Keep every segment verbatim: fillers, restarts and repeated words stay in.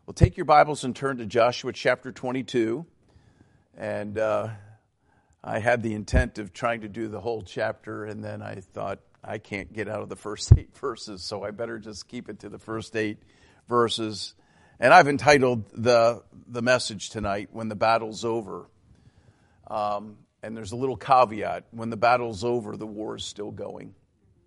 Well, take your Bibles and turn to Joshua chapter twenty-two. And uh, I had the intent of trying to do the whole chapter, and then I thought I can't get out of the first eight verses, so I better just keep it to the first eight verses. And I've entitled the the message tonight, When the Battle's Over. Um, and there's a little caveat. When the battle's over, the war is still going.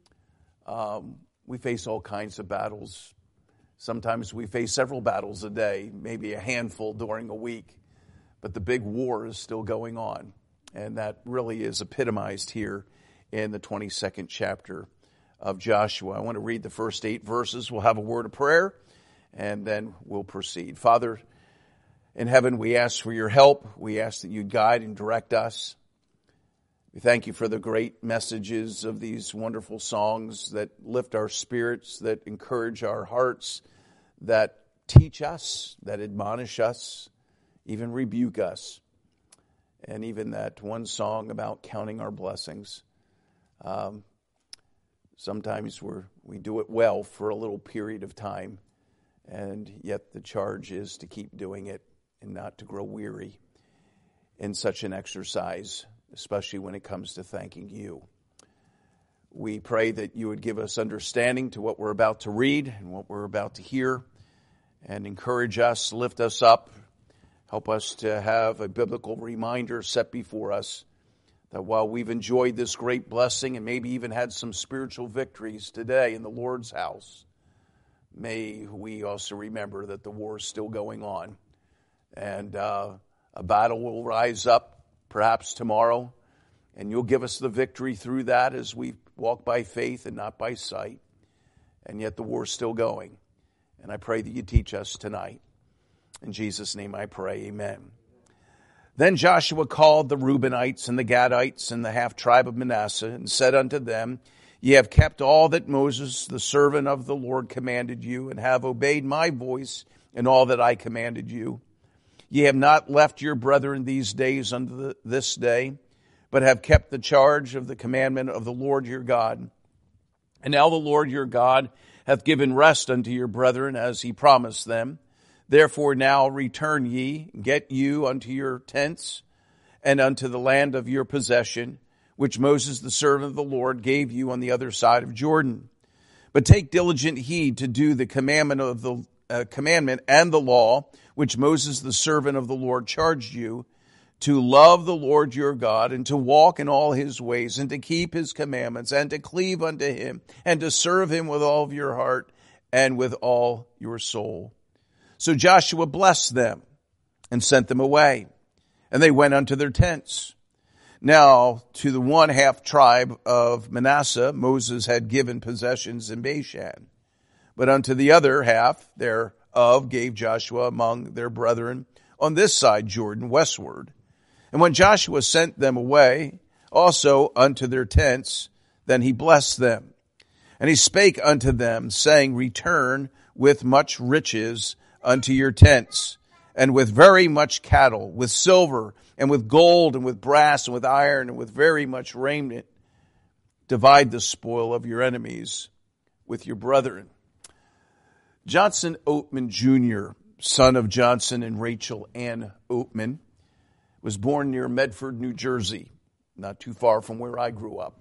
Um, we face all kinds of battles. Sometimes we face several battles a day, maybe a handful during a week. But the big war is still going on. And that really is epitomized here in the twenty-second chapter of Joshua. I want to read the first eight verses. We'll have a word of prayer, and then we'll proceed. Father, in heaven, we ask for your help. We ask that you guide and direct us. We thank you for the great messages of these wonderful songs that lift our spirits, that encourage our hearts, that teach us, that admonish us, even rebuke us. And even that one song about counting our blessings. Um, sometimes we're, we do it well for a little period of time, and yet the charge is to keep doing it and not to grow weary in such an exercise, especially when it comes to thanking you. We pray that you would give us understanding to what we're about to read and what we're about to hear, and encourage us, lift us up, help us to have a biblical reminder set before us that while we've enjoyed this great blessing and maybe even had some spiritual victories today in the Lord's house, may we also remember that the war is still going on, and uh, a battle will rise up perhaps tomorrow, and you'll give us the victory through that as we walk by faith and not by sight. And yet the war's still going. And I pray that you teach us tonight. In Jesus' name I pray, amen. Then Joshua called the Reubenites and the Gadites and the half-tribe of Manasseh, and said unto them, Ye have kept all that Moses, the servant of the Lord, commanded you, and have obeyed my voice in all that I commanded you. Ye have not left your brethren these days unto this day, but have kept the charge of the commandment of the Lord your God. And now the Lord your God hath given rest unto your brethren, as he promised them. Therefore now return ye, get you unto your tents, and unto the land of your possession, which Moses the servant of the Lord gave you on the other side of Jordan. But take diligent heed to do the commandment of the uh, commandment and the law, which Moses the servant of the Lord charged you, to love the Lord your God, and to walk in all his ways, and to keep his commandments, and to cleave unto him, and to serve him with all of your heart and with all your soul. So Joshua blessed them and sent them away, and they went unto their tents. Now to the one half tribe of Manasseh Moses had given possessions in Bashan, but unto the other half thereof gave Joshua among their brethren on this side Jordan westward. And when Joshua sent them away also unto their tents, then he blessed them. And he spake unto them, saying, Return with much riches unto your tents, and with very much cattle, with silver, and with gold, and with brass, and with iron, and with very much raiment. Divide the spoil of your enemies with your brethren. Johnson Oatman Junior, son of Johnson and Rachel Ann Oatman, was born near Medford, New Jersey, not too far from where I grew up.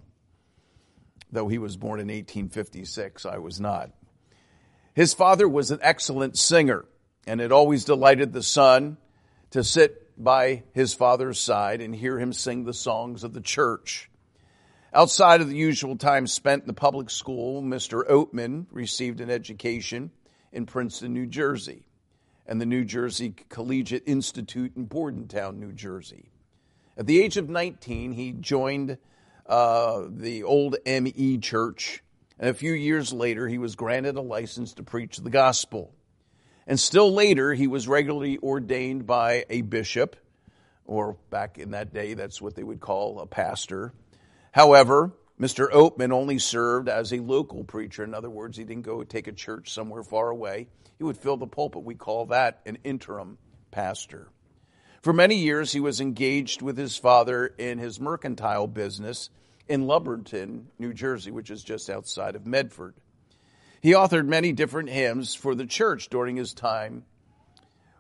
Though he was born in eighteen fifty-six, I was not. His father was an excellent singer, and it always delighted the son to sit by his father's side and hear him sing the songs of the church. Outside of the usual time spent in the public school, Mister Oatman received an education in Princeton, New Jersey, and the New Jersey Collegiate Institute in Bordentown, New Jersey. At the age of nineteen, he joined uh, the old M E Church, and a few years later, he was granted a license to preach the gospel. And still later, he was regularly ordained by a bishop, or back in that day, that's what they would call a pastor. However, Mister Oatman only served as a local preacher. In other words, he didn't go take a church somewhere far away. He would fill the pulpit. We call that an interim pastor. For many years, he was engaged with his father in his mercantile business in Lumberton, New Jersey, which is just outside of Medford. He authored many different hymns for the church during his time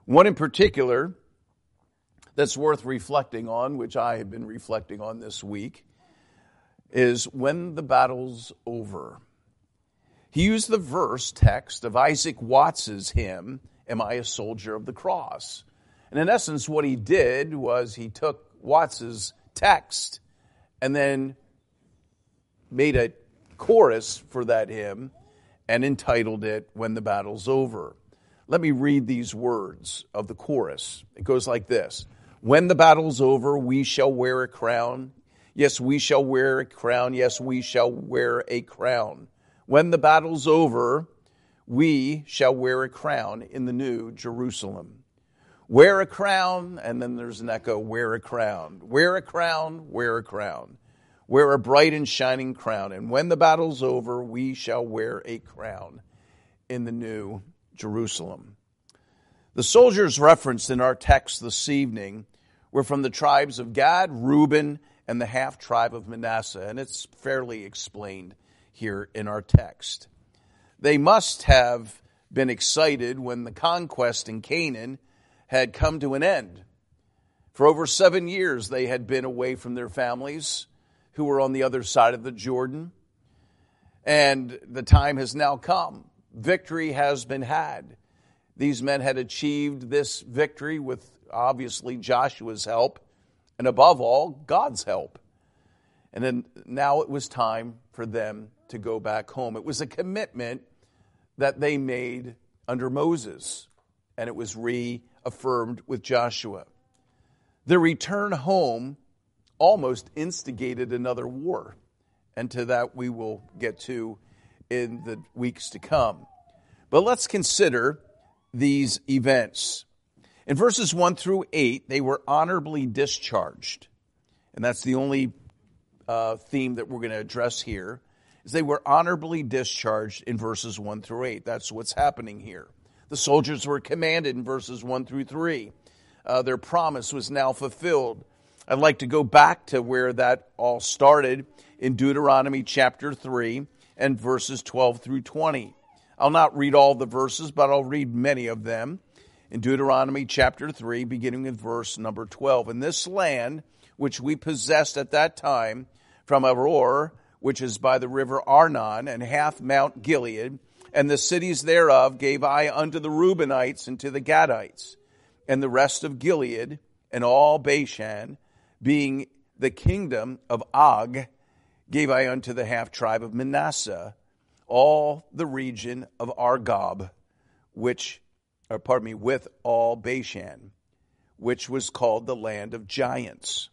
One in particular that's worth reflecting on, which I have been reflecting on this week, is when the battle's over. He used the verse text of Isaac Watts's hymn, Am I a Soldier of the Cross? And in essence, what he did was he took Watts's text and then made a chorus for that hymn and entitled it, When the Battle's Over. Let me read these words of the chorus. It goes like this. When the battle's over, we shall wear a crown. Yes, we shall wear a crown. Yes, we shall wear a crown. When the battle's over, we shall wear a crown in the new Jerusalem. Wear a crown, and then there's an echo, wear a crown. Wear a crown, wear a crown. Wear a bright and shining crown. And when the battle's over, we shall wear a crown in the new Jerusalem. The soldiers referenced in our text this evening were from the tribes of Gad, Reuben, and the half-tribe of Manasseh, and it's fairly explained here in our text. They must have been excited when the conquest in Canaan had come to an end. For over seven years they had been away from their families who were on the other side of the Jordan, and the time has now come. Victory has been had. These men had achieved this victory with obviously Joshua's help, and above all, God's help. And then now it was time for them to go back home. It was a commitment that they made under Moses, and it was reaffirmed with Joshua. The return home almost instigated another war, and to that we will get to in the weeks to come. But let's consider these events. In verses one through eight, they were honorably discharged. And that's the only uh, theme that we're going to address here, is they were honorably discharged in verses one through eight. That's what's happening here. The soldiers were commanded in verses one through three. Uh, their promise was now fulfilled. I'd like to go back to where that all started in Deuteronomy chapter three and verses twelve through twenty. I'll not read all the verses, but I'll read many of them. In Deuteronomy chapter three, beginning with verse number twelve. In this land, which we possessed at that time, from Aroer, which is by the river Arnon, and half Mount Gilead, and the cities thereof gave I unto the Reubenites and to the Gadites, and the rest of Gilead, and all Bashan, being the kingdom of Og, gave I unto the half tribe of Manasseh, all the region of Argob, which, or pardon me, with all Bashan, which was called the land of giants.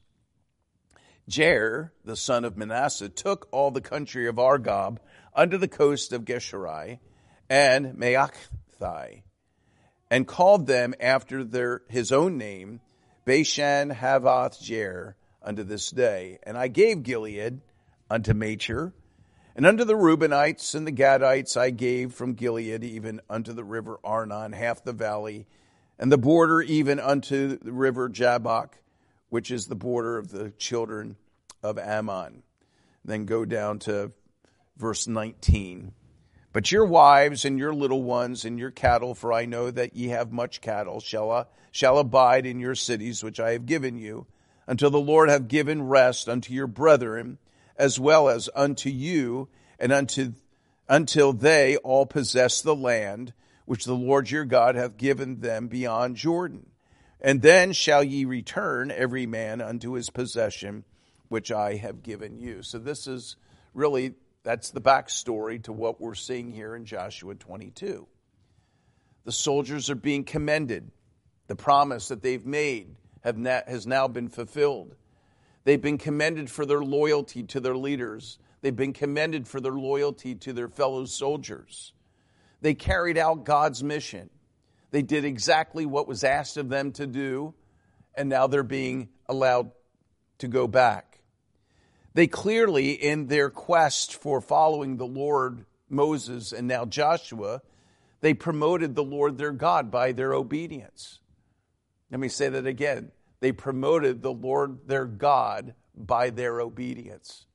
Jair, the son of Manasseh, took all the country of Argob unto the coast of Geshurai and Maachathai, and called them after their his own name, Bashan Havoth Jair, unto this day. And I gave Gilead unto Machir, and unto the Reubenites and the Gadites I gave from Gilead even unto the river Arnon, half the valley, and the border even unto the river Jabbok, which is the border of the children of Ammon. Then go down to verse nineteen. But your wives and your little ones and your cattle, for I know that ye have much cattle, shall, uh, shall abide in your cities which I have given you, until the Lord have given rest unto your brethren, as well as unto you, and unto until they all possess the land which the Lord your God hath given them beyond Jordan. And then shall ye return every man unto his possession, which I have given you. So this is really, that's the backstory to what we're seeing here in Joshua twenty-two. The soldiers are being commended. The promise that they've made have na- has now been fulfilled. They've been commended for their loyalty to their leaders. They've been commended for their loyalty to their fellow soldiers. They carried out God's mission. They did exactly what was asked of them to do, and now they're being allowed to go back. They clearly, in their quest for following the Lord, Moses, and now Joshua, they promoted the Lord their God by their obedience. Let me say that again. They promoted the Lord their God by their obedience.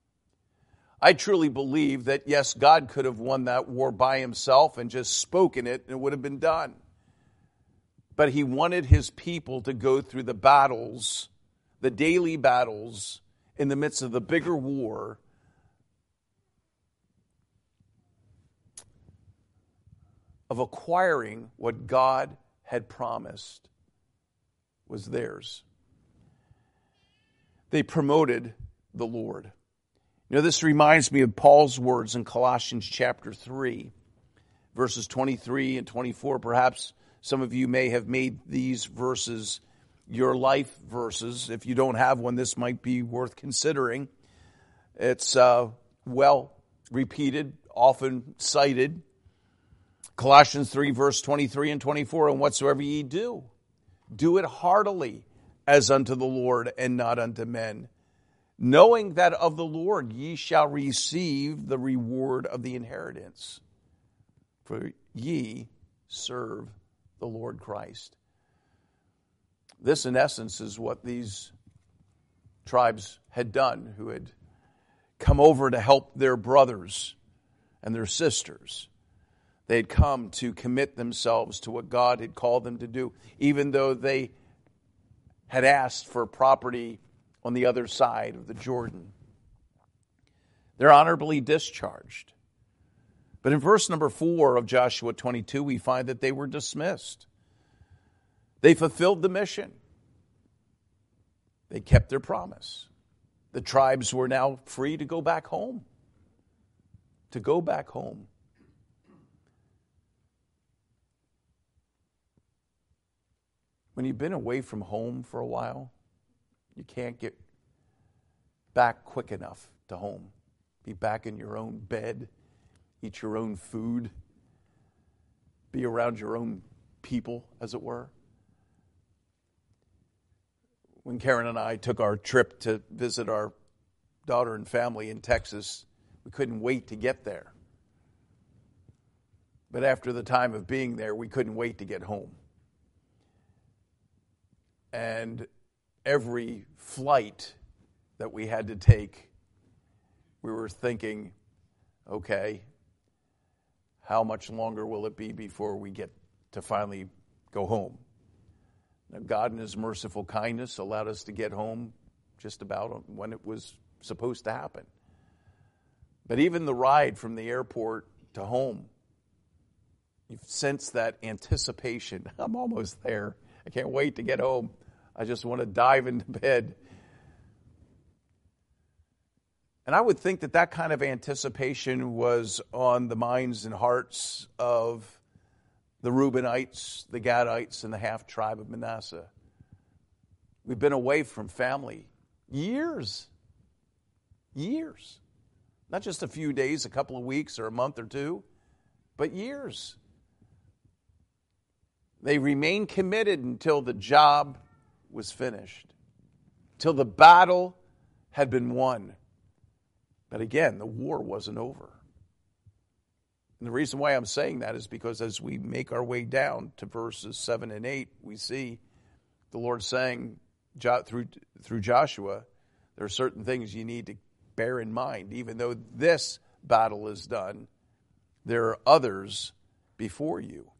I truly believe that, yes, God could have won that war by himself and just spoken it and it would have been done. but he wanted his people to go through the battles, the daily battles, in the midst of the bigger war of acquiring what God had promised was theirs. They promoted the Lord. You know, this reminds me of Paul's words in Colossians chapter three, verses twenty-three and twenty-four. Perhaps some of you may have made these verses your life verses. If you don't have one, this might be worth considering. It's uh, well repeated, often cited. Colossians three, verse twenty-three and twenty-four, and whatsoever ye do, do it heartily as unto the Lord and not unto men, knowing that of the Lord ye shall receive the reward of the inheritance. For ye serve the Lord Christ. This, in essence, is what these tribes had done, who had come over to help their brothers and their sisters. They had come to commit themselves to what God had called them to do, even though they had asked for property on the other side of the Jordan. They're honorably discharged. But in verse number four of Joshua twenty-two, we find that they were dismissed. They fulfilled the mission. They kept their promise. The tribes were now free to go back home. To go back home. When you've been away from home for a while, you can't get back quick enough to home. Be back in your own bed, eat your own food, be around your own people, as it were. When Karen and I took our trip to visit our daughter and family in Texas, we couldn't wait to get there. But after the time of being there, we couldn't wait to get home. And every flight that we had to take, we were thinking, okay, how much longer will it be before we get to finally go home? Now, God in His merciful kindness allowed us to get home just about when it was supposed to happen. But even the ride from the airport to home, you sense that anticipation. I'm almost there. I can't wait to get home. I just want to dive into bed. And I would think that that kind of anticipation was on the minds and hearts of the Reubenites, the Gadites, and the half-tribe of Manasseh. We've been away from family years. Years. Not just a few days, a couple of weeks, or a month or two, but years. They remained committed until the job was finished, till the battle had been won. But again, the war wasn't over. And the reason why I'm saying that is because as we make our way down to verses seven and eight, we see the Lord saying through, through Joshua, there are certain things you need to bear in mind. Even though this battle is done, there are others before you.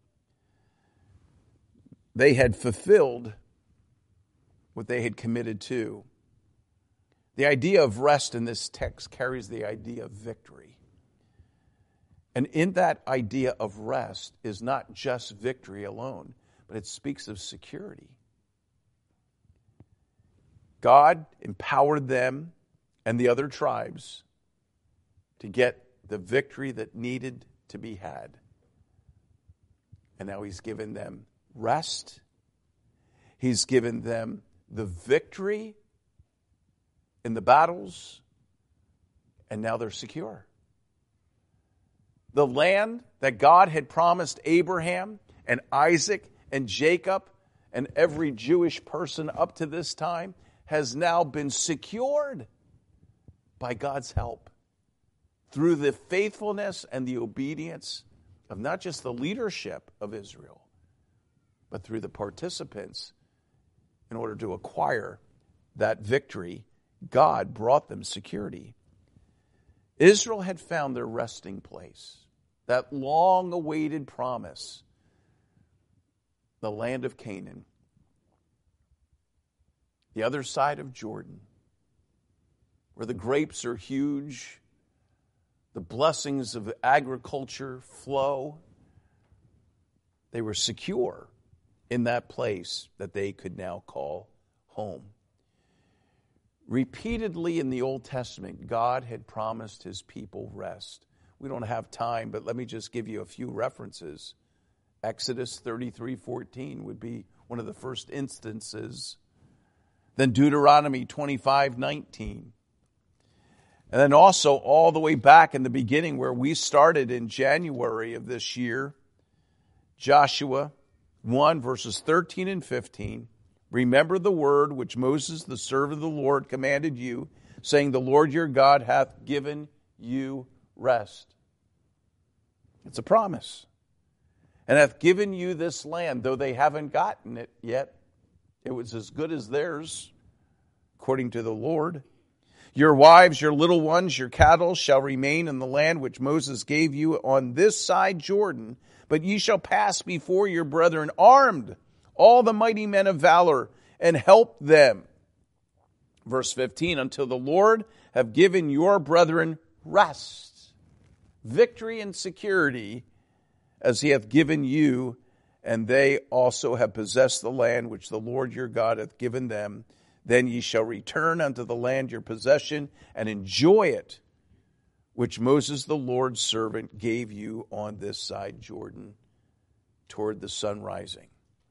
They had fulfilled what they had committed to. The idea of rest in this text carries the idea of victory. And in that idea of rest is not just victory alone, but it speaks of security. God empowered them and the other tribes to get the victory that needed to be had. And now He's given them rest. He's given them the victory in the battles, and now they're secure. The land that God had promised Abraham and Isaac and Jacob and every Jewish person up to this time has now been secured by God's help through the faithfulness and the obedience of not just the leadership of Israel, but through the participants. In order to acquire that victory, God brought them security. Israel had found their resting place, that long-awaited promise. the land of Canaan, the other side of Jordan, where the grapes are huge, the blessings of agriculture flow. They were secure in that place that they could now call home. Repeatedly in the Old Testament, God had promised his people rest. We don't have time, but let me just give you a few references. Exodus thirty-three fourteen would be one of the first instances. Then Deuteronomy twenty-five nineteen. And then also all the way back in the beginning where we started in January of this year, Joshua one verses thirteen and fifteen. Remember the word which Moses, the servant of the Lord, commanded you, saying, the Lord your God hath given you rest. It's a promise. And hath given you this land, though they haven't gotten it yet. It was as good as theirs, according to the Lord. Your wives, your little ones, your cattle shall remain in the land which Moses gave you on this side Jordan, but ye shall pass before your brethren armed, all the mighty men of valor, and help them. Verse fifteen, until the Lord have given your brethren rest, victory and security, as he hath given you, and they also have possessed the land which the Lord your God hath given them. Then ye shall return unto the land your possession, and enjoy it, which Moses the Lord's servant gave you on this side Jordan, toward the sun rising.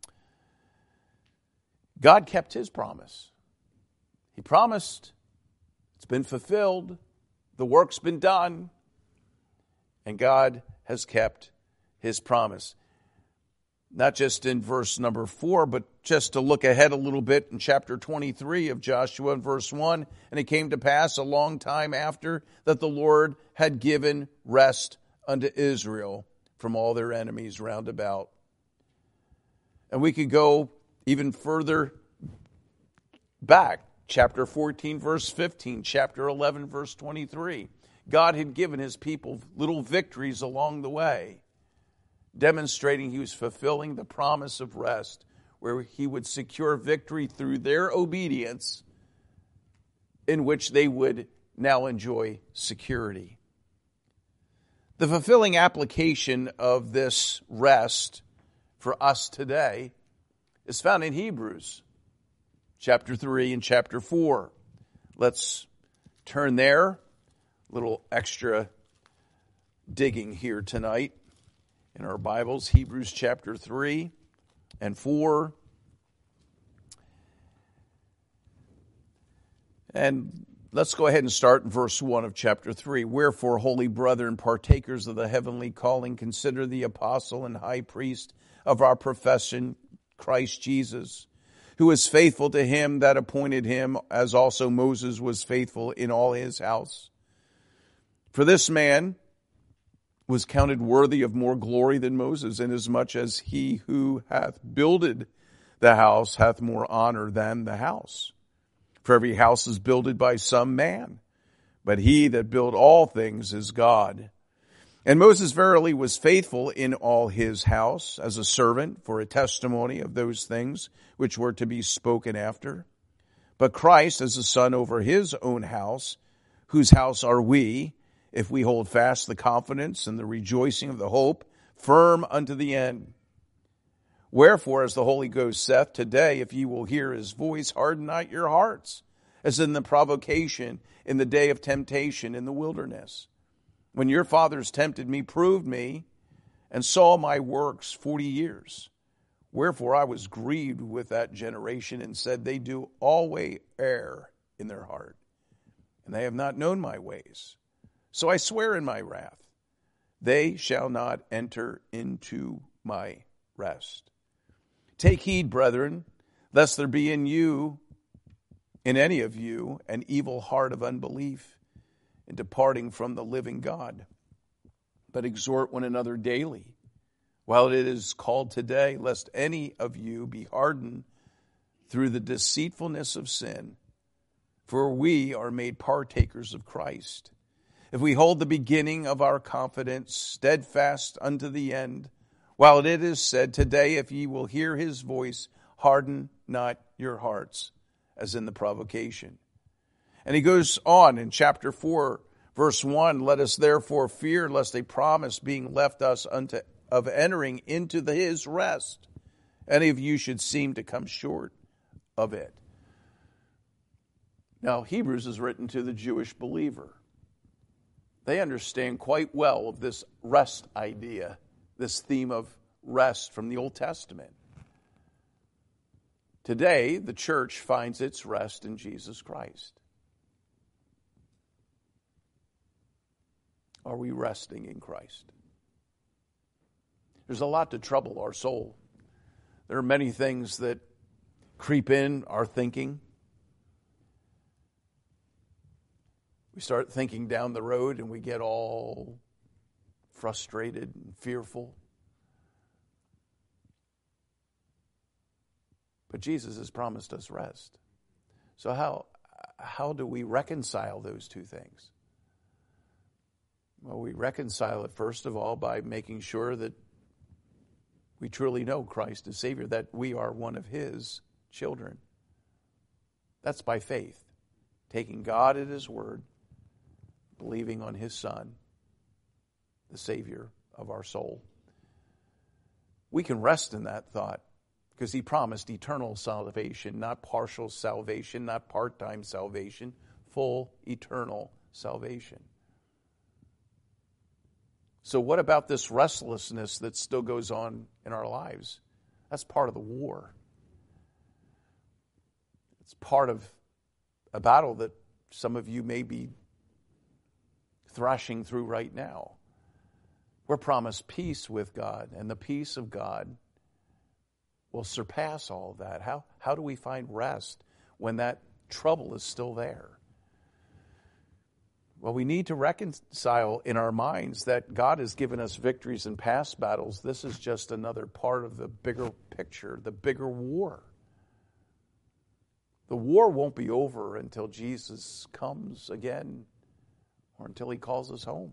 God kept his promise. He promised. It's been fulfilled. The work's been done. And God has kept his promise. Not just in verse number four, but just to look ahead a little bit in chapter twenty-three of Joshua, verse one. And it came to pass a long time after that the Lord had given rest unto Israel from all their enemies round about. And we could go even further back, chapter fourteen, verse fifteen, chapter eleven, verse twenty-three. God had given his people little victories along the way, demonstrating he was fulfilling the promise of rest, where he would secure victory through their obedience, in which they would now enjoy security. The fulfilling application of this rest for us today is found in Hebrews chapter three and chapter four. Let's turn there. A little extra digging here tonight in our Bibles. Hebrews chapter three and four. And let's go ahead and start in verse one of chapter three. Wherefore, holy brethren, partakers of the heavenly calling, consider the apostle and high priest of our profession, Christ Jesus, who is faithful to him that appointed him, as also Moses was faithful in all his house. For this man was counted worthy of more glory than Moses, inasmuch as he who hath builded the house hath more honor than the house. For every house is builded by some man, but he that built all things is God. And Moses verily was faithful in all his house as a servant for a testimony of those things which were to be spoken after. But Christ as a son over his own house, whose house are we, if we hold fast the confidence and the rejoicing of the hope, firm unto the end. Wherefore, as the Holy Ghost saith, today, if ye will hear his voice, harden not your hearts, as in the provocation, in the day of temptation in the wilderness. When your fathers tempted me, proved me, and saw my works forty years. Wherefore I was grieved with that generation, and said, they do always err in their heart, and they have not known my ways. So I swear in my wrath, they shall not enter into my rest. Take heed, brethren, lest there be in you, in any of you, an evil heart of unbelief, in departing from the living God. But exhort one another daily, while it is called today, lest any of you be hardened through the deceitfulness of sin. For we are made partakers of Christ, if we hold the beginning of our confidence steadfast unto the end. While it is said, today if ye will hear his voice, harden not your hearts, as in the provocation. And he goes on in chapter four, verse one, let us therefore fear lest a promise being left us unto of entering into the, his rest, any of you should seem to come short of it. Now, Hebrews is written to the Jewish believer. They understand quite well of this rest idea, this theme of rest from the Old Testament. Today, the church finds its rest in Jesus Christ. Are we resting in Christ? There's a lot to trouble our soul. There are many things that creep in our thinking. We start thinking down the road and we get all frustrated and fearful. But Jesus has promised us rest. So how, how do we reconcile those two things? Well, we reconcile it, first of all, by making sure that we truly know Christ as Savior, that we are one of His children. That's by faith, taking God at His word, believing on His Son, the Savior of our soul. We can rest in that thought because He promised eternal salvation, not partial salvation, not part-time salvation, full eternal salvation. So what about this restlessness that still goes on in our lives? That's part of the war. It's part of a battle that some of you may be thrashing through right now. We're promised peace with God, and the peace of God will surpass all of that. How, how do we find rest when that trouble is still there? Well, we need to reconcile in our minds that God has given us victories in past battles. This is just another part of the bigger picture, the bigger war. The war won't be over until Jesus comes again or until He calls us home.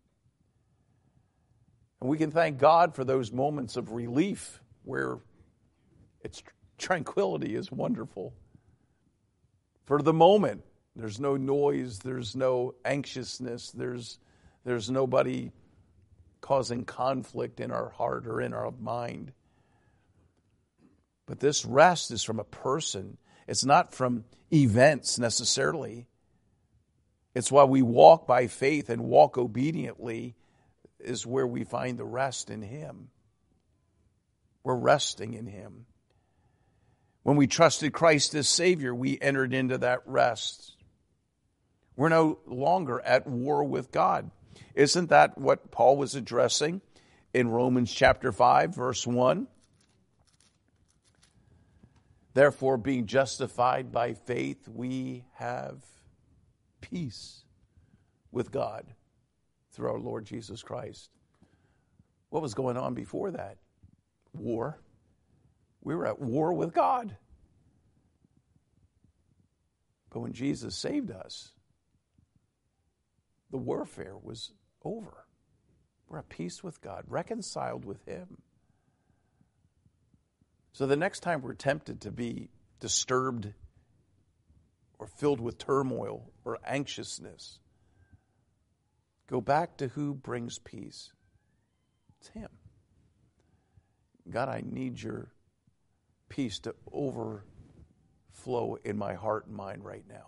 And we can thank God for those moments of relief where its tranquility is wonderful. For the moment, there's no noise, there's no anxiousness, there's, there's nobody causing conflict in our heart or in our mind. But this rest is from a person. It's not from events necessarily. It's why we walk by faith and walk obediently is where we find the rest in Him. We're resting in Him. When we trusted Christ as Savior, we entered into that rest. We're no longer at war with God. Isn't that what Paul was addressing in Romans chapter five, verse one? Therefore, being justified by faith, we have peace with God through our Lord Jesus Christ. What was going on before that? War. We were at war with God. But when Jesus saved us, the warfare was over. We're at peace with God, reconciled with Him. So the next time we're tempted to be disturbed or filled with turmoil or anxiousness, go back to who brings peace. It's Him. God, I need your peace to overflow in my heart and mind right now.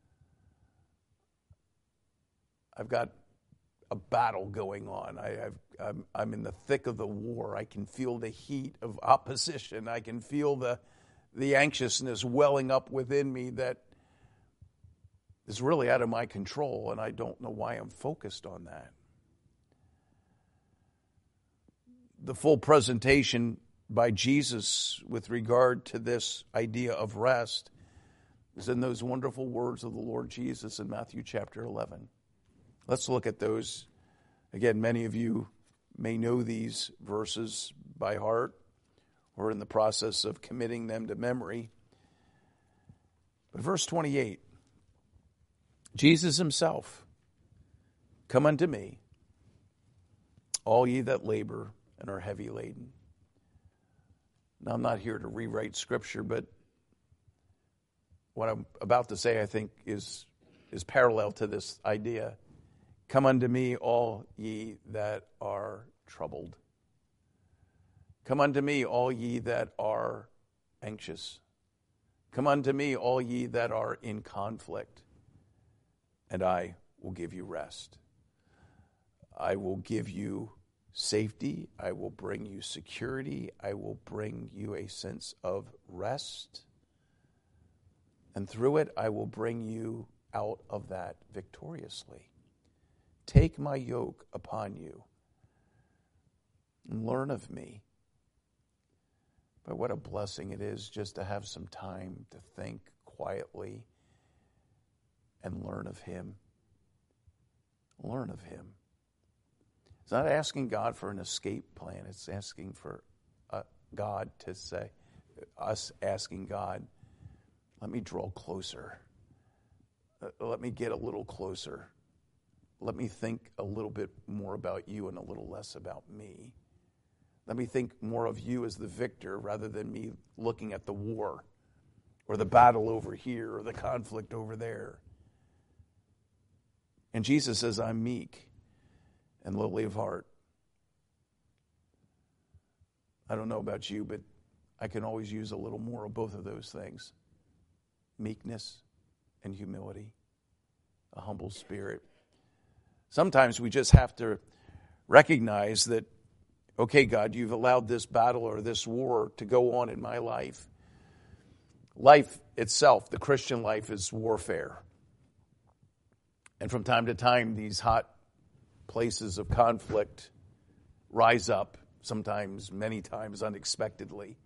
I've got a battle going on. I, I've, I'm, I'm in the thick of the war. I can feel the heat of opposition. I can feel the, the anxiousness welling up within me that is really out of my control, and I don't know why I'm focused on that. The full presentation by Jesus with regard to this idea of rest is in those wonderful words of the Lord Jesus in Matthew chapter eleven. Let's look at those. Again, many of you may know these verses by heart or in the process of committing them to memory. But verse twenty-eight, Jesus Himself, come unto me, all ye that labor and are heavy laden. Now, I'm not here to rewrite Scripture, but what I'm about to say, I think, is, is parallel to this idea. Come unto me, all ye that are troubled. Come unto me, all ye that are anxious. Come unto me, all ye that are in conflict, and I will give you rest. I will give you safety. I will bring you security. I will bring you a sense of rest. And through it, I will bring you out of that victoriously. Take my yoke upon you and learn of me. But what a blessing it is just to have some time to think quietly and learn of him. Learn of him. It's not asking God for an escape plan. It's asking for uh, God to say, us asking God, let me draw closer. Uh, let me get a little closer. Let me think a little bit more about you and a little less about me. Let me think more of you as the victor rather than me looking at the war or the battle over here or the conflict over there. And Jesus says, I'm meek and lowly of heart. I don't know about you, but I can always use a little more of both of those things. Meekness and humility, a humble spirit. Sometimes we just have to recognize that, okay, God, you've allowed this battle or this war to go on in my life. Life itself, the Christian life, is warfare. And from time to time, these hot places of conflict rise up, sometimes, many times, unexpectedly.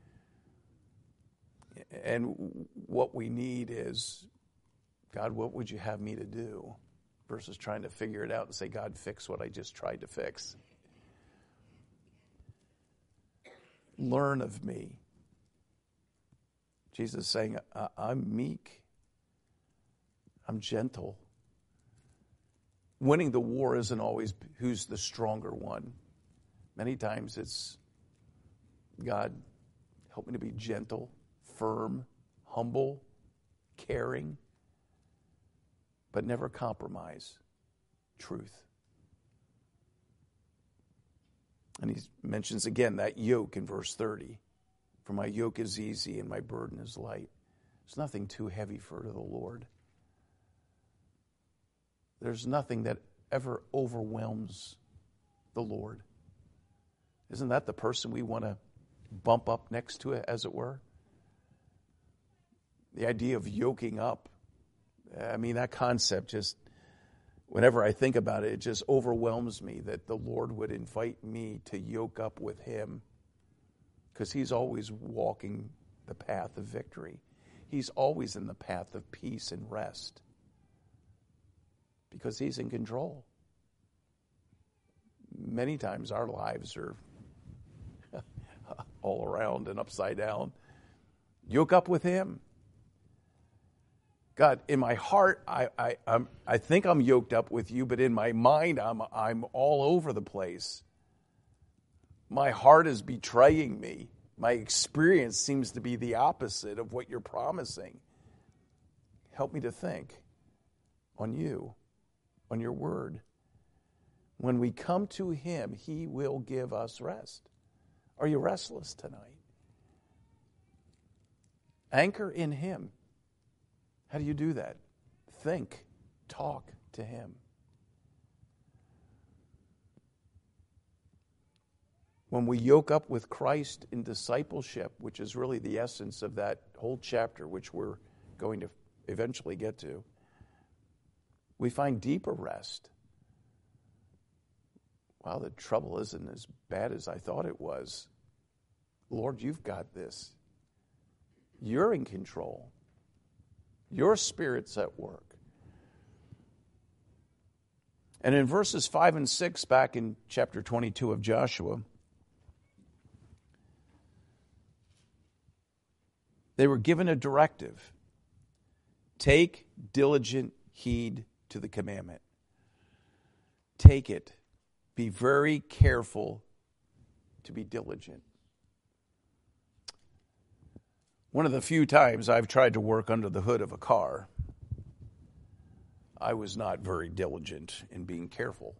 And what we need is, God, what would you have me to do? Versus trying to figure it out and say, God, fix what I just tried to fix. Learn of me. Jesus is saying, I'm meek. I'm gentle. Winning the war isn't always who's the stronger one. Many times it's, God, help me to be gentle, firm, humble, caring, but never compromise truth. And he mentions again that yoke in verse thirty. For my yoke is easy and my burden is light. There's nothing too heavy for the Lord. There's nothing that ever overwhelms the Lord. Isn't that the person we want to bump up next to it, as it were? The idea of yoking up. I mean, that concept just, whenever I think about it, it just overwhelms me that the Lord would invite me to yoke up with him, because he's always walking the path of victory. He's always in the path of peace and rest, because he's in control. Many times our lives are all around and upside down. Yoke up with him. God, in my heart, I I I'm, I think I'm yoked up with you, but in my mind, I'm I'm all over the place. My heart is betraying me. My experience seems to be the opposite of what you're promising. Help me to think on you, on your word. When we come to him, he will give us rest. Are you restless tonight? Anchor in him. How do you do that? Think, talk to him. When we yoke up with Christ in discipleship, which is really the essence of that whole chapter, which we're going to eventually get to, we find deeper rest. Wow, the trouble isn't as bad as I thought it was. Lord, you've got this. You're in control. Your Spirit's at work. And in verses five and six, back in chapter twenty-two of Joshua, they were given a directive. Take diligent heed to the commandment. Take it. Be very careful to be diligent. One of the few times I've tried to work under the hood of a car, I was not very diligent in being careful.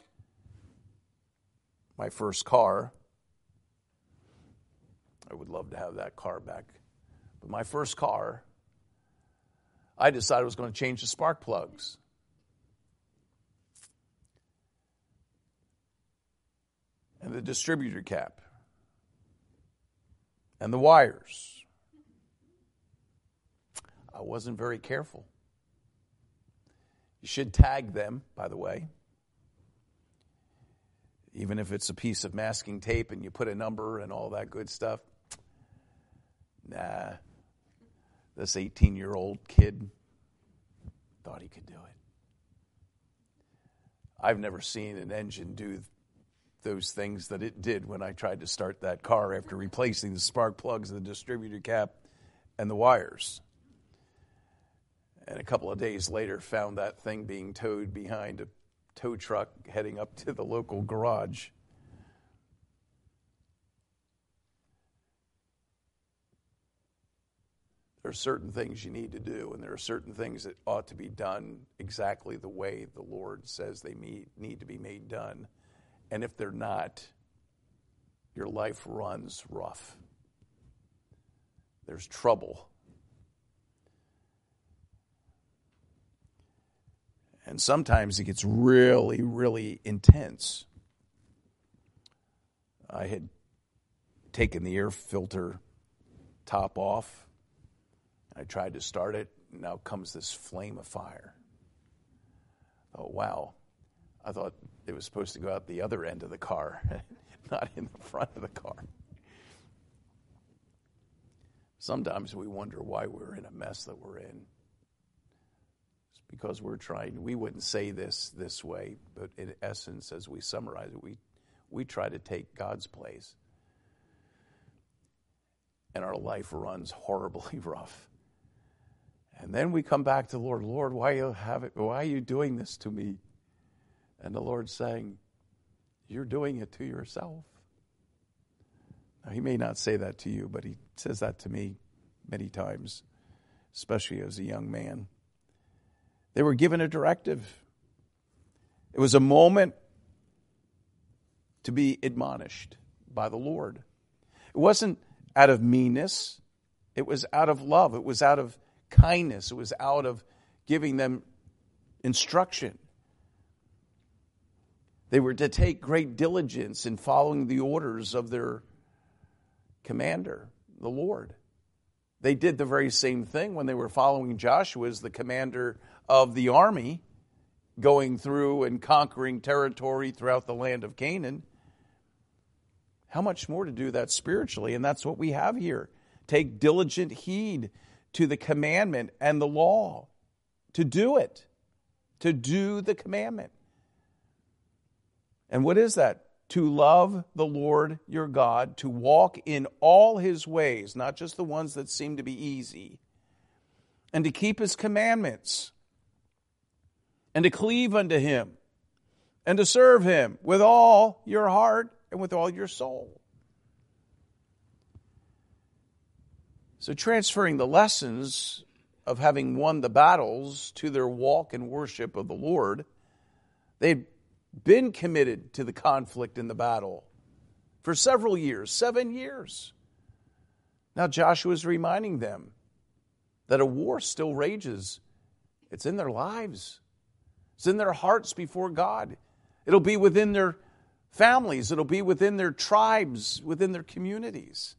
My first car, I would love to have that car back, but my first car, I decided I was going to change the spark plugs. And the distributor cap. And the wires. I wasn't very careful. You should tag them, by the way. Even if it's a piece of masking tape and you put a number and all that good stuff. Nah. This eighteen-year-old kid thought he could do it. I've never seen an engine do those things that it did when I tried to start that car after replacing the spark plugs, the distributor cap, and the wires. And a couple of days later, found that thing being towed behind a tow truck heading up to the local garage. There are certain things you need to do, and there are certain things that ought to be done exactly the way the Lord says they need to be made done. And if they're not, your life runs rough. There's trouble. And sometimes it gets really, really intense. I had taken the air filter top off. I tried to start it. Now comes this flame of fire. Oh, wow. I thought it was supposed to go out the other end of the car, not in the front of the car. Sometimes we wonder why we're in a mess that we're in. It's because we're trying, we wouldn't say this this way, but in essence, as we summarize it, we, we try to take God's place. And our life runs horribly rough. And then we come back to the Lord, Lord, why you have it, why are you doing this to me? And the Lord's saying, you're doing it to yourself. Now, he may not say that to you, but he says that to me many times, especially as a young man. They were given a directive. It was a moment to be admonished by the Lord. It wasn't out of meanness. It was out of love. It was out of kindness. It was out of giving them instruction. They were to take great diligence in following the orders of their commander, the Lord. They did the very same thing when they were following Joshua as the commander of the army, going through and conquering territory throughout the land of Canaan. How much more to do that spiritually? And that's what we have here. Take diligent heed to the commandment and the law. To do it. To do the commandment. And what is that? To love the Lord your God, to walk in all his ways, not just the ones that seem to be easy, and to keep his commandments, and to cleave unto him, and to serve him with all your heart and with all your soul. So transferring the lessons of having won the battles to their walk and worship of the Lord, they'd been committed to the conflict in the battle for several years, seven years. Now Joshua is reminding them that a war still rages. It's in their lives. It's in their hearts before God. It'll be within their families. It'll be within their tribes, within their communities.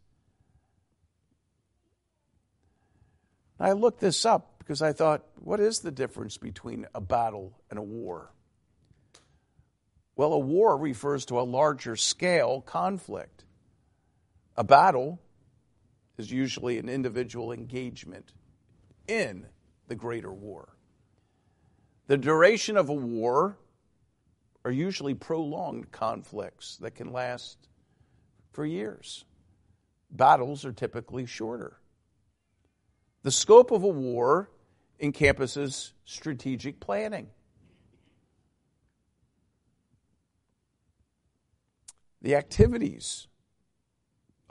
I looked this up because I thought, what is the difference between a battle and a war? Well, a war refers to a larger scale conflict. A battle is usually an individual engagement in the greater war. The duration of a war are usually prolonged conflicts that can last for years. Battles are typically shorter. The scope of a war encompasses strategic planning. The activities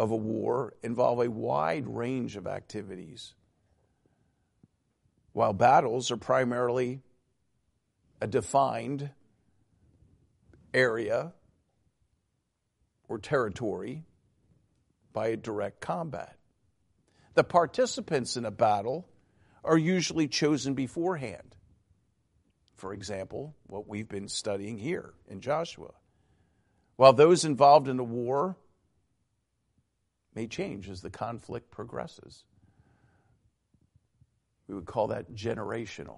of a war involve a wide range of activities, while battles are primarily a defined area or territory by a direct combat. The participants in a battle are usually chosen beforehand. For example, what we've been studying here in Joshua. While those involved in a war may change as the conflict progresses. We would call that generational.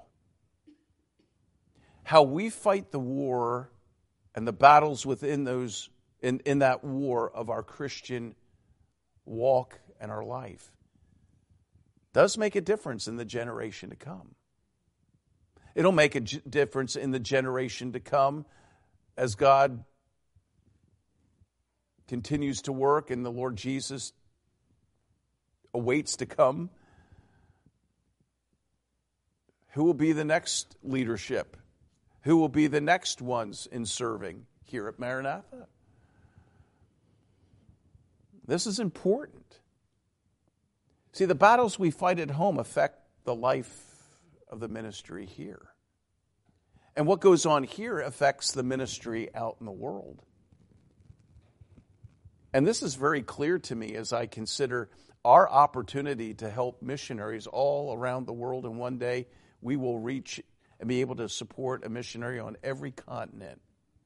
How we fight the war and the battles within those in, in that war of our Christian walk and our life does make a difference in the generation to come. It'll make a g- difference in the generation to come as God continues to work and the Lord Jesus awaits to come. Who will be the next leadership? Who will be the next ones in serving here at Maranatha? This is important. See, the battles we fight at home affect the life of the ministry here. And what goes on here affects the ministry out in the world. And this is very clear to me as I consider our opportunity to help missionaries all around the world. And one day we will reach and be able to support a missionary on every continent.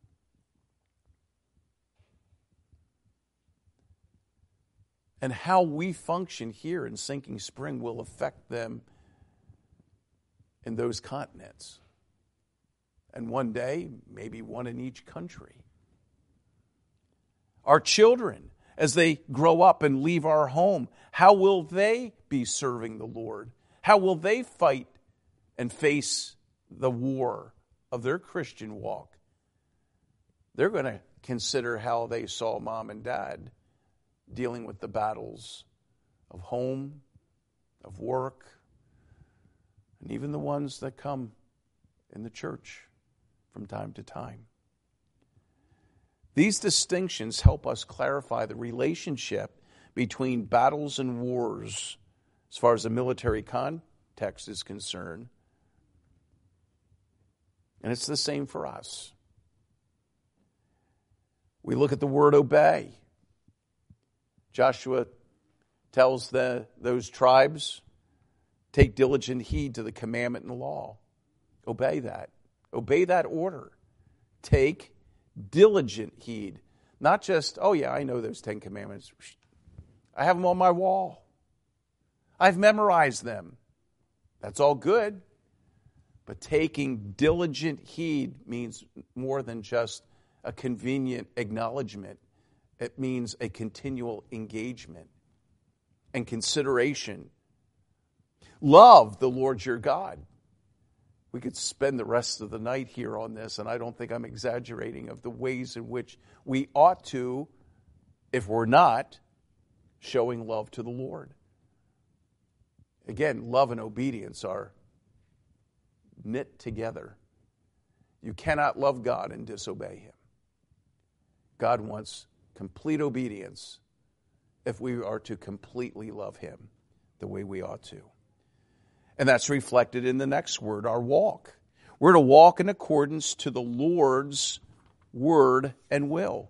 And how we function here in Sinking Spring will affect them in those continents. And one day, maybe one in each country. Our children, as they grow up and leave our home, how will they be serving the Lord? How will they fight and face the war of their Christian walk? They're going to consider how they saw mom and dad dealing with the battles of home, of work, and even the ones that come in the church from time to time. These distinctions help us clarify the relationship between battles and wars as far as the military context is concerned. And it's the same for us. We look at the word obey. Joshua tells the, those tribes, take diligent heed to the commandment and the law. Obey that. Obey that order. Take diligent heed. Not just, oh yeah, I know those Ten Commandments. I have them on my wall. I've memorized them. That's all good. But taking diligent heed means more than just a convenient acknowledgement. It means a continual engagement and consideration. Love the Lord your God. We could spend the rest of the night here on this, and I don't think I'm exaggerating of the ways in which we ought to, if we're not, showing love to the Lord. Again, love and obedience are knit together. You cannot love God and disobey Him. God wants complete obedience if we are to completely love Him the way we ought to. And that's reflected in the next word, our walk. We're to walk in accordance to the Lord's word and will.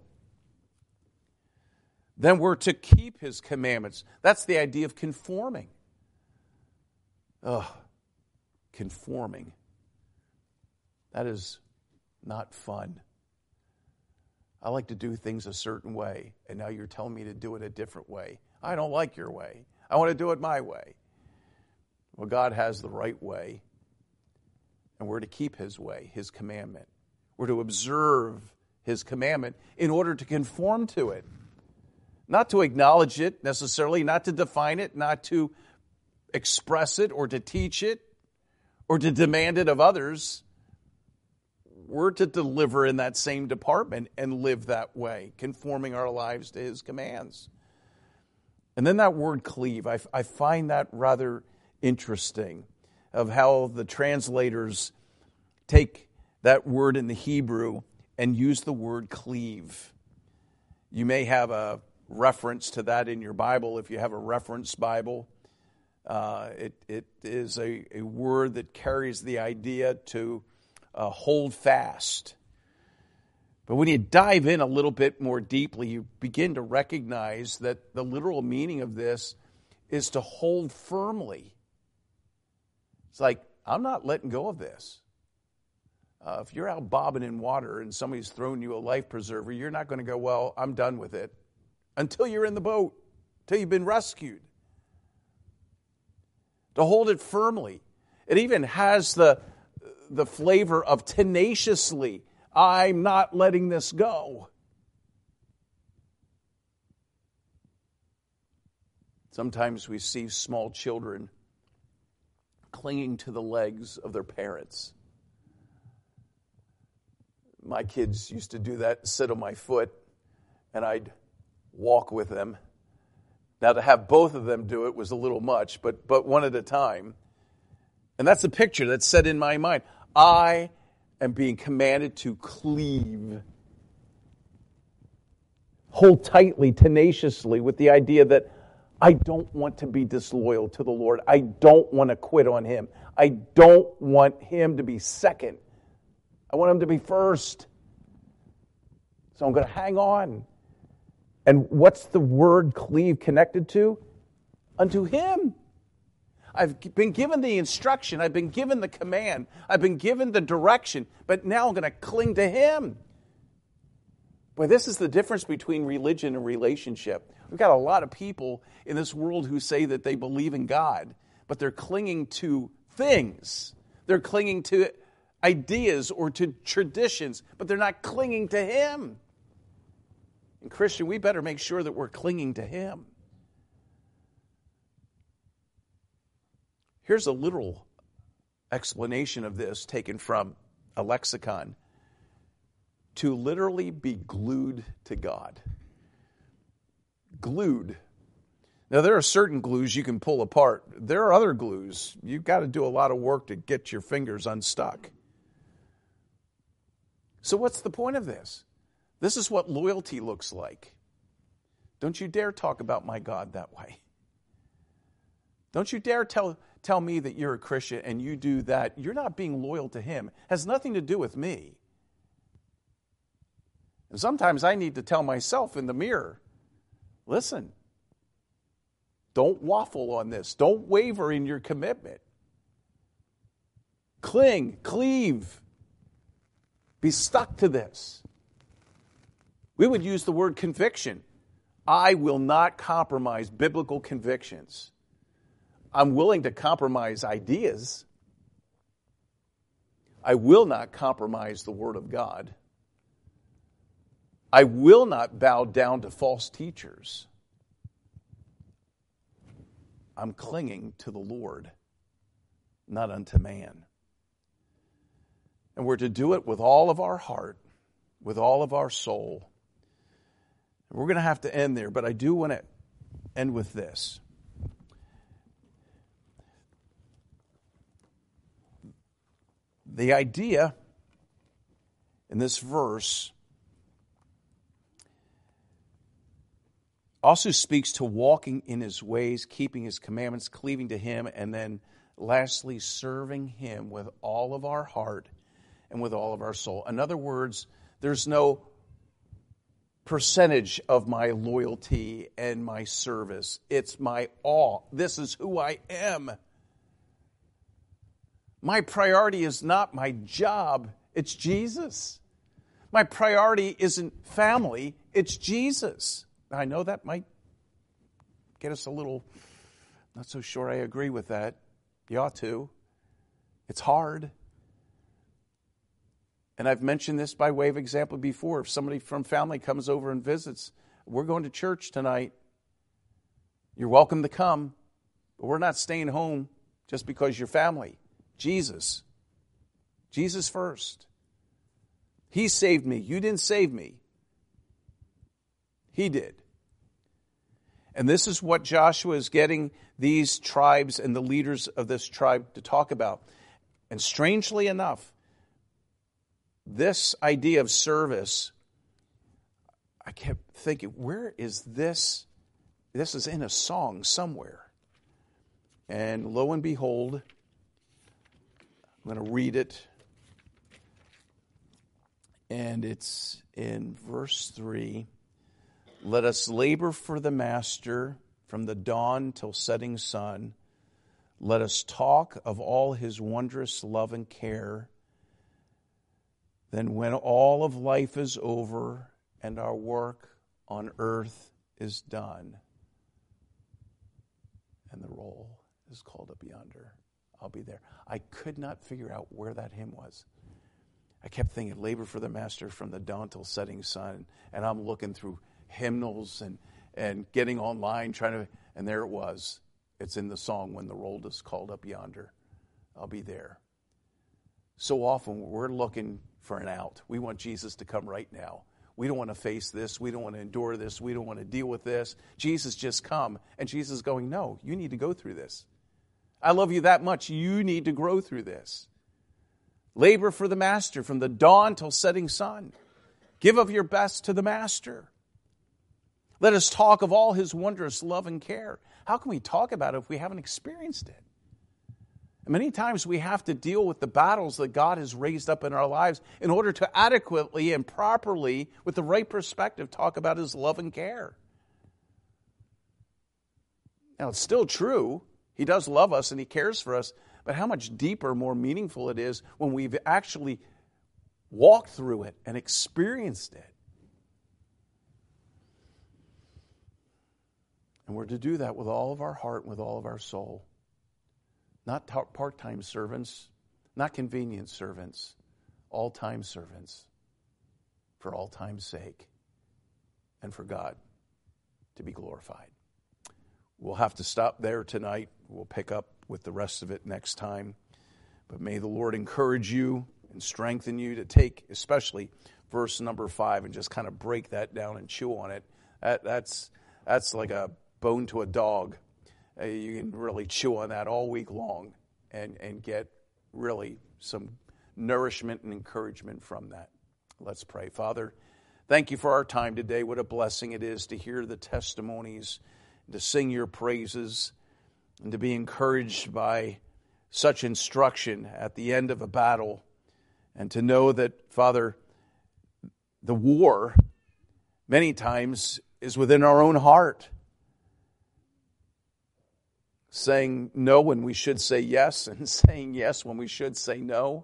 Then we're to keep His commandments. That's the idea of conforming. Ugh, conforming. That is not fun. I like to do things a certain way, and now you're telling me to do it a different way. I don't like your way. I want to do it my way. Well, God has the right way, and we're to keep His way, His commandment. We're to observe His commandment in order to conform to it. Not to acknowledge it necessarily, not to define it, not to express it or to teach it or to demand it of others. We're to deliver in that same department and live that way, conforming our lives to His commands. And then that word cleave, I, I find that rather interesting, of how the translators take that word in the Hebrew and use the word cleave. You may have a reference to that in your Bible if you have a reference Bible. Uh, it, it is a, a word that carries the idea to uh, hold fast. But when you dive in a little bit more deeply, you begin to recognize that the literal meaning of this is to hold firmly. It's like, I'm not letting go of this. Uh, if you're out bobbing in water and somebody's thrown you a life preserver, you're not going to go, well, I'm done with it. Until you're in the boat, until you've been rescued. To hold it firmly. It even has the, the flavor of tenaciously. I'm not letting this go. Sometimes we see small children clinging to the legs of their parents. My kids used to do that, sit on my foot, and I'd walk with them. Now, to have both of them do it was a little much, but but one at a time. And that's a picture that's set in my mind. I am being commanded to cleave. Hold tightly, tenaciously, with the idea that I don't want to be disloyal to the Lord. I don't want to quit on Him. I don't want Him to be second. I want Him to be first. So I'm going to hang on. And what's the word cleave connected to? Unto Him. I've been given the instruction. I've been given the command. I've been given the direction. But now I'm going to cling to Him. Boy, this is the difference between religion and relationship. We've got a lot of people in this world who say that they believe in God, but they're clinging to things. They're clinging to ideas or to traditions, but they're not clinging to Him. And Christian, we better make sure that we're clinging to Him. Here's a literal explanation of this taken from a lexicon. To literally be glued to God. Glued. Now, there are certain glues you can pull apart. There are other glues. You've got to do a lot of work to get your fingers unstuck. So what's the point of this? This is what loyalty looks like. Don't you dare talk about my God that way. Don't you dare tell, tell me that you're a Christian and you do that. You're not being loyal to Him. It has nothing to do with me. And sometimes I need to tell myself in the mirror, listen, don't waffle on this. Don't waver in your commitment. Cling, cleave. Be stuck to this. We would use the word conviction. I will not compromise biblical convictions. I'm willing to compromise ideas. I will not compromise the Word of God. I will not bow down to false teachers. I'm clinging to the Lord, not unto man. And we're to do it with all of our heart, with all of our soul. We're going to have to end there, but I do want to end with this. The idea in this verse also speaks to walking in His ways, keeping His commandments, cleaving to Him, and then lastly, serving Him with all of our heart and with all of our soul. In other words, there's no percentage of my loyalty and my service. It's my all. This is who I am. My priority is not my job, it's Jesus. My priority isn't family, it's Jesus. I know that might get us a little, not so sure I agree with that. You ought to. It's hard. And I've mentioned this by way of example before. If somebody from family comes over and visits, we're going to church tonight. You're welcome to come, but we're not staying home just because you're family. Jesus. Jesus first. He saved me. You didn't save me. He did. And this is what Joshua is getting these tribes and the leaders of this tribe to talk about. And strangely enough, this idea of service, I kept thinking, where is this? This is in a song somewhere. And lo and behold, I'm going to read it. And it's in verse three. Let us labor for the Master from the dawn till setting sun. Let us talk of all his wondrous love and care. Then when all of life is over and our work on earth is done, and the roll is called up yonder, I'll be there. I could not figure out where that hymn was. I kept thinking, labor for the Master from the dawn till setting sun. And I'm looking through hymnals and, and getting online, trying to, and there it was. It's in the song, when the roll is called up yonder, I'll be there. So often we're looking for an out. We want Jesus to come right now. We don't want to face this. We don't want to endure this. We don't want to deal with this. Jesus, just come. And Jesus is going, no, you need to go through this. I love you that much. You need to grow through this. Labor for the Master from the dawn till setting sun. Give of your best to the Master. Let us talk of all his wondrous love and care. How can we talk about it if we haven't experienced it? And many times we have to deal with the battles that God has raised up in our lives in order to adequately and properly, with the right perspective, talk about his love and care. Now, it's still true. He does love us and he cares for us. But how much deeper, more meaningful it is when we've actually walked through it and experienced it. And we're to do that with all of our heart and with all of our soul. Not part-time servants, not convenient servants, all-time servants for all time's sake and for God to be glorified. We'll have to stop there tonight. We'll pick up with the rest of it next time. But may the Lord encourage you and strengthen you to take, especially verse number five, and just kind of break that down and chew on it. That, that's, that's like a bone to a dog. Uh, you can really chew on that all week long and, and get really some nourishment and encouragement from that. Let's pray. Father, thank you for our time today. What a blessing it is to hear the testimonies, to sing your praises, and to be encouraged by such instruction at the end of a battle, and to know that, Father, the war many times is within our own heart. Saying no when we should say yes, and saying yes when we should say no.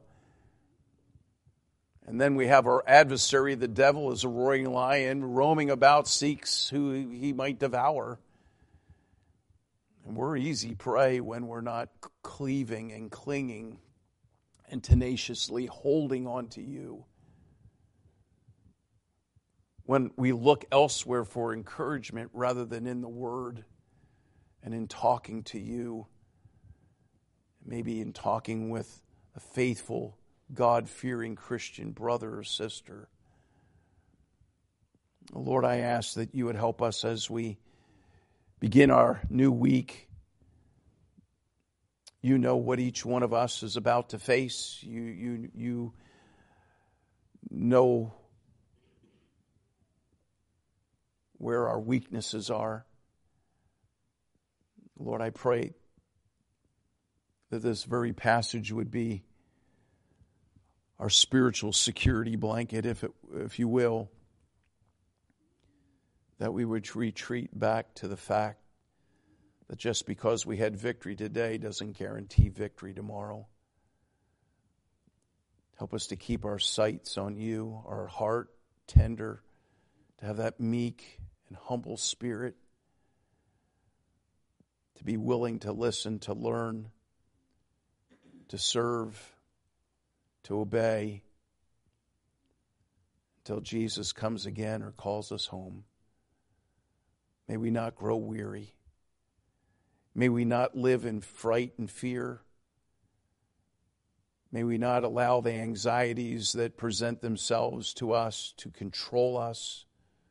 And then we have our adversary, the devil, as a roaring lion, roaming about, seeks who he might devour. And we're easy prey when we're not cleaving and clinging and tenaciously holding on to you. When we look elsewhere for encouragement rather than in the Word and in talking to you, maybe in talking with a faithful, God-fearing Christian brother or sister. Lord, I ask that you would help us as we begin our new week. You know what each one of us is about to face. You, you, you know where our weaknesses are. Lord, I pray that this very passage would be our spiritual security blanket, if it, if you will, that we would retreat back to the fact that just because we had victory today doesn't guarantee victory tomorrow. Help us to keep our sights on you, our heart tender, to have that meek and humble spirit, to be willing to listen, to learn, to serve, to obey until Jesus comes again or calls us home. May we not grow weary. May we not live in fright and fear. May we not allow the anxieties that present themselves to us to control us.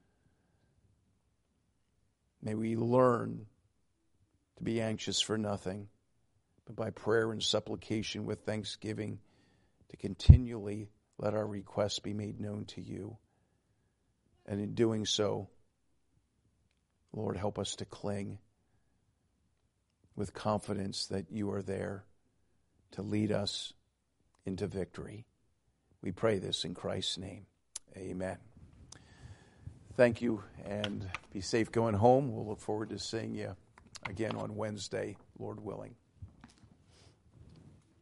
May we learn to be anxious for nothing, but by prayer and supplication with thanksgiving to continually let our requests be made known to you. And in doing so, Lord, help us to cling with confidence that you are there to lead us into victory. We pray this in Christ's name. Amen. Thank you, and be safe going home. We'll look forward to seeing you again on Wednesday, Lord willing.